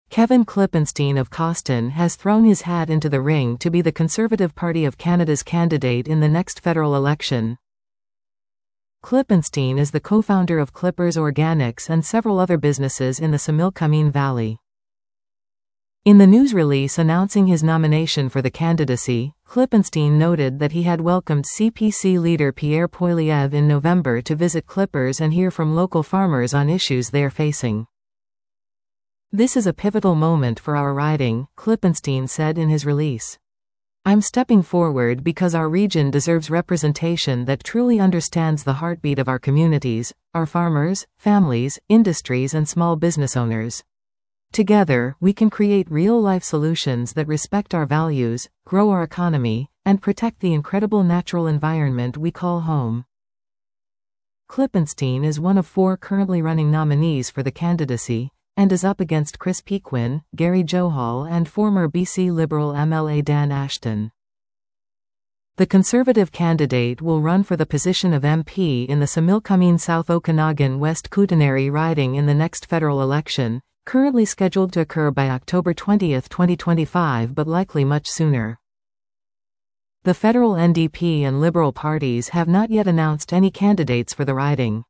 Kevin Klippenstein of Cawston has thrown his hat into the ring to be the Conservative Party of Canada's candidate in the next federal election. Klippenstein is the co-founder of Clippers Organics and several other businesses in the Similkameen Valley. In the news release announcing his nomination for the candidacy, Klippenstein noted that he had welcomed CPC leader Pierre Poilievre in November to visit Clippers and hear from local farmers on issues they are facing. "This is a pivotal moment for our riding," Klippenstein said in his release. "I'm stepping forward because our region deserves representation that truly understands the heartbeat of our communities, our farmers, families, industries and small business owners. Together, we can create real-life solutions that respect our values, grow our economy, and protect the incredible natural environment we call home." Klippenstein is one of 4 currently running nominees for the candidacy, and is up against Chris Pequin, Gary Johal and former BC Liberal MLA Dan Ashton. The Conservative candidate will run for the position of MP in the Similkameen South Okanagan West Kootenay riding in the next federal election, currently scheduled to occur by October 20, 2025 but likely much sooner. The federal NDP and Liberal parties have not yet announced any candidates for the riding.